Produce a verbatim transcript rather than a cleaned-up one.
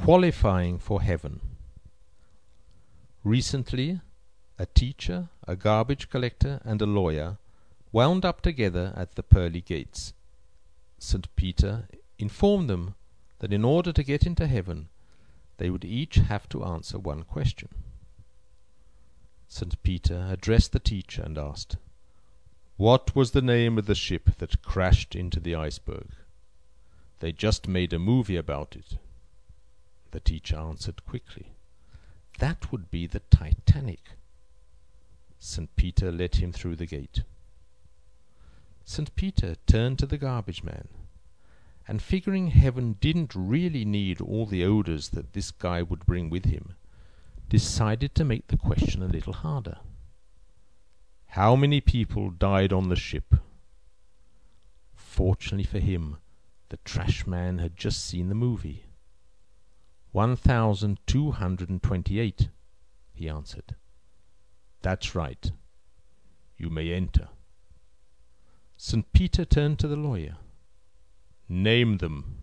Qualifying for heaven. Recently, a teacher, a garbage collector, and a lawyer wound up together at the pearly gates. Saint Peter informed them that in order to get into heaven, they would each have to answer one question. Saint Peter addressed the teacher and asked, "What was the name of the ship that crashed into the iceberg? They just made a movie about it." The teacher answered quickly, "That would be the Titanic." Saint Peter led him through the gate. Saint Peter turned to the garbage man, and figuring heaven didn't really need all the odors that this guy would bring with him, decided to make the question a little harder. How many people died on the ship? Fortunately for him, the trash man had just seen the movie. One thousand two hundred and twenty-eight, he answered. That's right. You may enter. Saint Peter turned to the lawyer. Name them.